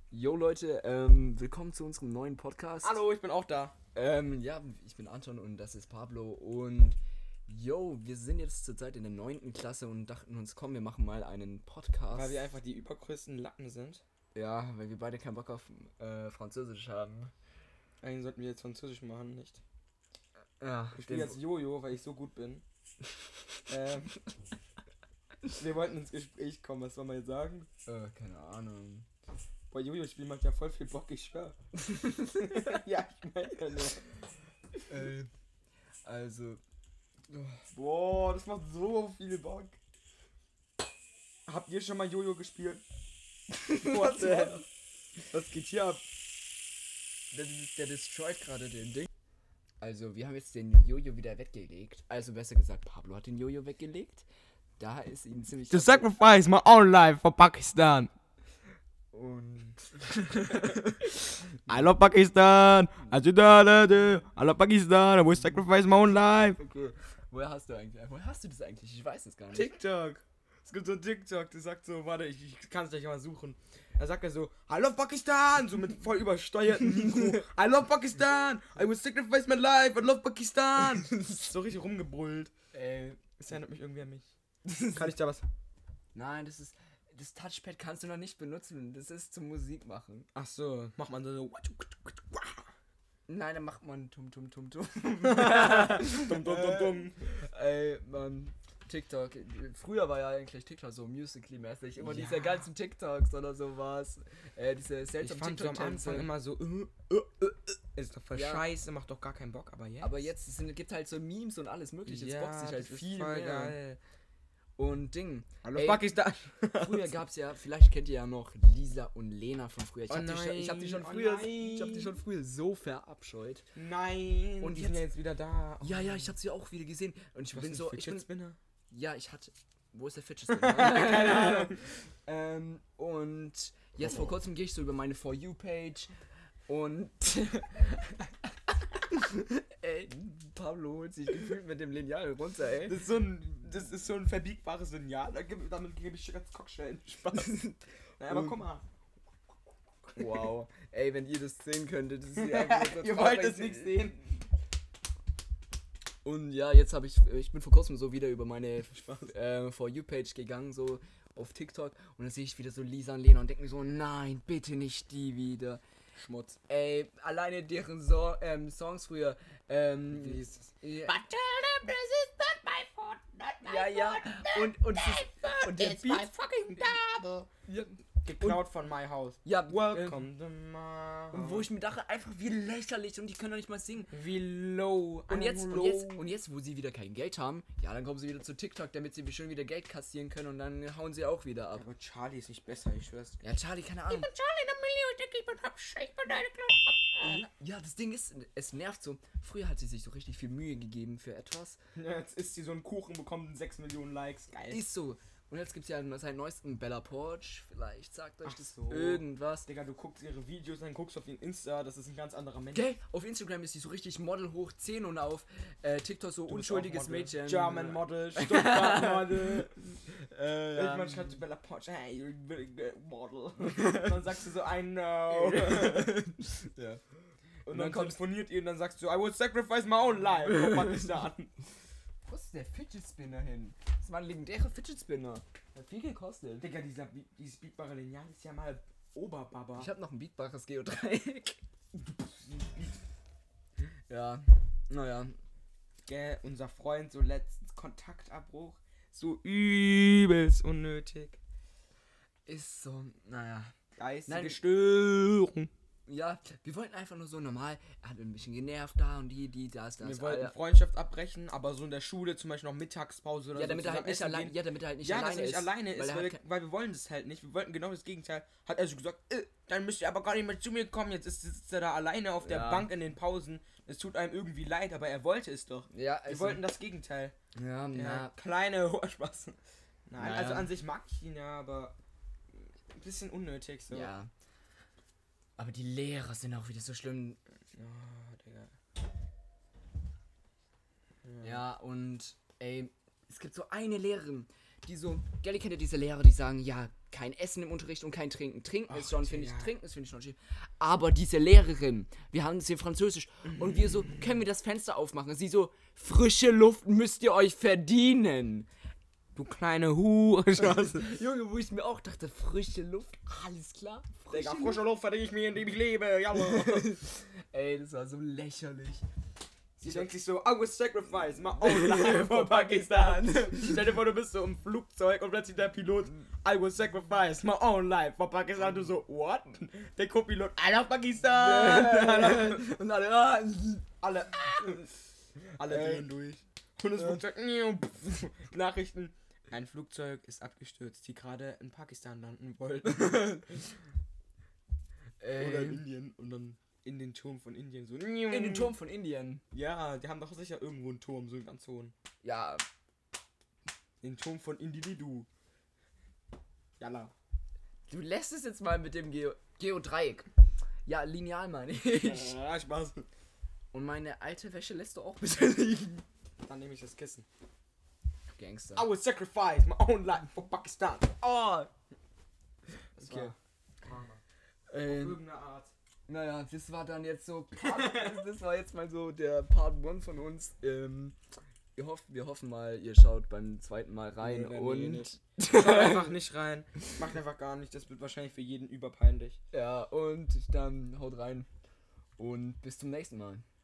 Jo Leute, willkommen zu unserem neuen Podcast. Hallo, ich bin auch da. Ja, ich bin Anton und das ist Pablo und wir sind jetzt zurzeit in der 9. Klasse und dachten uns, komm, wir machen mal einen Podcast. Weil wir einfach die übergrößten Lappen sind. Ja, weil wir beide keinen Bock auf Französisch haben. Eigentlich sollten wir jetzt Französisch machen, nicht? Ja, Ich spiele jetzt Jojo, weil ich so gut bin. Wir wollten ins Gespräch kommen, was soll man jetzt sagen? keine Ahnung. Boah, Jojo-Spiel macht ja voll viel Bock, ich schwör. Ja, ich meine ja nur. Also, Boah, das macht so viel Bock. Habt ihr schon mal Jojo gespielt? What the hell? Was geht hier ab? der destroyt gerade den Ding. Also, wir haben jetzt den Jojo wieder weggelegt. Also, besser gesagt, Pablo hat den Jojo weggelegt. Da ist ihm ziemlich... To sacrifice my own life for Pakistan. Und... I love Pakistan. I love Pakistan. I will sacrifice my own life. Okay, woher hast du das eigentlich? Ich weiß es gar nicht. TikTok. Es gibt so ein TikTok, der sagt so, warte, ich kann es gleich mal suchen. Er sagt ja so, I love Pakistan, so mit voll übersteuertem Mikro. I love Pakistan, I will sacrifice my life, I love Pakistan. So richtig rumgebrüllt. Es erinnert mich irgendwie an mich. Kann ich da was? Nein, das Touchpad kannst du noch nicht benutzen. Das ist zum Musik machen. Ach so, macht man so. Nein, dann macht man tum. Dumm. Mann, TikTok. Früher war ja eigentlich TikTok so Musical.ly-mäßig. Immer Ja. diese ganzen TikToks oder sowas. Diese Ich seltsamen fand so am TikTok-Tänze. Anfang immer so, ist doch voll Ja. scheiße, macht doch gar keinen Bock, aber jetzt. Aber jetzt gibt halt so Memes und alles mögliche. Jetzt bockt sich halt das ist viel voll mehr. geil. Und Ding. Hallo Ey, Pakistan. Früher gab's ja, vielleicht kennt ihr ja noch Lisa und Lena von früher. Ich hab die schon früher so verabscheut. Nein. Und die sind jetzt- ja jetzt wieder da. Ja, ich hab sie auch wieder gesehen. Und ich Was bin ist so, ein Fidget Spinner? ja, ich hatte, wo ist der Fidget Spinner? Keine Ahnung. Und jetzt vor kurzem gehe ich so über meine For You Page und ey, Pablo holt sich gefühlt mit dem Lineal runter, ey. Das ist so ein verbiegbares Lineal. Damit gebe ich ganz Cockstellen. Spaß. Naja, aber komm mal. Wow. Ey, wenn ihr das sehen könntet, das ist ja einfach so Ihr wollt traurig. es nicht sehen. Und ja, jetzt ich bin vor kurzem so wieder über meine For You Page gegangen, so auf TikTok, und dann sehe ich wieder so Lisa und Lena und denke mir so, nein, bitte nicht die wieder. Schmutz. Ey, alleine deren Songs früher, Wie hieß das? ja, But tell them this is not my fault, not my ja, fault. und der It's my Beat, fucking double. ja, Geklaut von My House. ja, Welcome to my und wo ich mir dachte, einfach wie lächerlich, und die können doch nicht mal singen. Wie low. Und jetzt, wo sie wieder kein Geld haben, ja, dann kommen sie wieder zu TikTok, damit sie schön wieder Geld kassieren können, und dann hauen sie auch wieder ab. Aber Charlie ist nicht besser, ich schwör's. Ja, Charlie, keine Ahnung. Charlie in a million, ich denk, ich bin hübsch, ich bin eine kleine Ja, das Ding ist, es nervt so. Früher hat sie sich so richtig viel Mühe gegeben für etwas. Ja, jetzt isst sie so einen Kuchen, bekommt 6 Millionen Likes. Geil. Ist so. Und jetzt gibt's ja seinen neuesten Bella Porch. Vielleicht sagt euch Ach das so. irgendwas. Digga, du guckst ihre Videos, dann guckst du auf ihren Insta, das ist ein ganz anderer Mensch. Gell? Auf Instagram ist sie so richtig Model hoch 10 und auf TikTok so Du bist unschuldiges auch Model. Mädchen. German Model, Stuttgart Model. ja. Irgendwann schreibt sie Bella Porch, hey, you're a very good model. Und dann sagst du so, I know. ja. Und dann telefoniert ihr und dann sagst du, I will sacrifice my own life. Oh, Pakistan. Wo ist der Fidget Spinner hin? Das war ein legendärer Fidget Spinner. Hat viel gekostet. Digga, dieses bietbare Lineal ist ja mal Oberbaba. Ich hab noch ein bietbares Geodreieck. ja, naja. Gell, unser Freund so letztens Kontaktabbruch. So übelst unnötig. Ist so, naja. Geistige Nein. Störung. Ja, wir wollten einfach nur so normal. Er hat ein bisschen genervt da und das. Wir wollten Alter. Freundschaft abbrechen, aber so in der Schule zum Beispiel noch Mittagspause oder Ja, so. damit er halt zusammen nicht essen allein, gehen. ja, damit er halt nicht Ja, dass alleine er nicht ist. alleine ist, weil weil wir wollen das halt nicht. Wir wollten genau das Gegenteil. Hat er so gesagt, dann müsst ihr aber gar nicht mehr zu mir kommen. Jetzt sitzt er da alleine auf der Ja. Bank in den Pausen. Es tut einem irgendwie leid, aber er wollte es doch. ja, Wir wollten das Gegenteil. Ja, Der na. kleine Spaß. Nein, Naja. also an sich mag ich ihn ja, aber ein bisschen unnötig so. Ja. Aber die Lehrer sind auch wieder so schlimm. Oh, Digga. Ja, und ey, es gibt so eine Lehrerin, die so, gell, ihr kennt ja diese Lehrer, die sagen, ja, kein Essen im Unterricht und kein Trinken. Trinken Ach, ist schon, finde ich, ja. Trinken ist, finde ich, schon schief. Aber diese Lehrerin, wir haben es hier Französisch und wir so, können wir das Fenster aufmachen? Sie so, frische Luft müsst ihr euch verdienen. Du kleine Hu. Junge, wo ich mir auch dachte, frische Luft, alles klar. Digga, frische Luft verdiene ich mir, indem ich lebe. Jalla. Ey, das war so lächerlich. Sie denkt sich so, I will sacrifice my own life for Pakistan. Stell dir vor, du bist so im Flugzeug und plötzlich der Pilot, I will sacrifice my own life for Pakistan. Du so, what? Der Co-Pilot, I love Pakistan. Und alle, Alle drehen durch. Und das Flugzeug, Nachrichten. Ein Flugzeug ist abgestürzt, die gerade in Pakistan landen wollten. Oder in Indien. Und dann in den Turm von Indien so. in den Turm von Indien. Ja, die haben doch sicher irgendwo einen Turm, so einen ganz hohen. Ja, Den Turm von Individu. Jalla. du lässt es jetzt mal mit dem Geodreieck. Ja, lineal meine ich. Ja, Spaß. Und meine alte Wäsche lässt du auch bitte liegen. Dann nehme ich das Kissen. Gangster. I will sacrifice my own life for Pakistan. Oh! Das Okay. war Karma. Auf Ähm, irgendeine Art. naja, das war dann jetzt so das war jetzt mal so der Part 1 von uns. Wir hoffen mal, ihr schaut beim zweiten Mal rein Nee, und nicht. Schaut einfach nicht rein. Macht einfach gar nicht. Das wird wahrscheinlich für jeden überpeinlich. ja, und dann haut rein und bis zum nächsten Mal.